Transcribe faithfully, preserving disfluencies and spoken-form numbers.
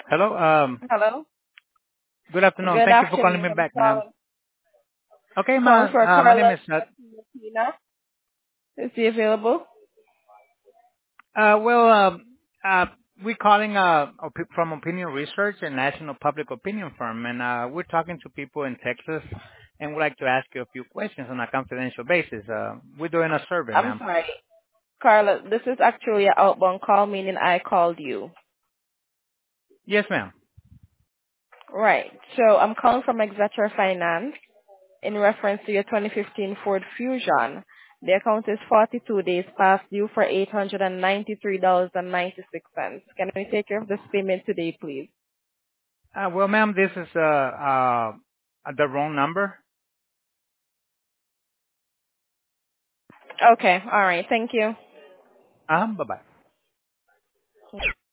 Hello. Um, Hello. good afternoon. Good Thank you for calling afternoon. me I'm back, ma'am. calling Okay, calling ma'am. for Uh, my name Carla is uh, Tina. Is he available? uh well, um, uh, we're calling uh opi- from Opinion Research, a national public opinion firm, and uh, we're talking to people in Texas, and we'd like to ask you a few questions on a confidential basis. Uh, we're doing a survey, I'm ma'am. sorry. Carla, this is actually an outbound call, meaning I called you. Yes, ma'am. Right. So I'm calling from Exeter Finance in reference to your twenty fifteen Ford Fusion. The account is forty-two days past due for eight hundred ninety-three dollars and ninety-six cents. Can we take care of this payment today, please? Uh, well, ma'am, this is uh uh the wrong number. Okay. All right. Thank you. Uh, bye bye.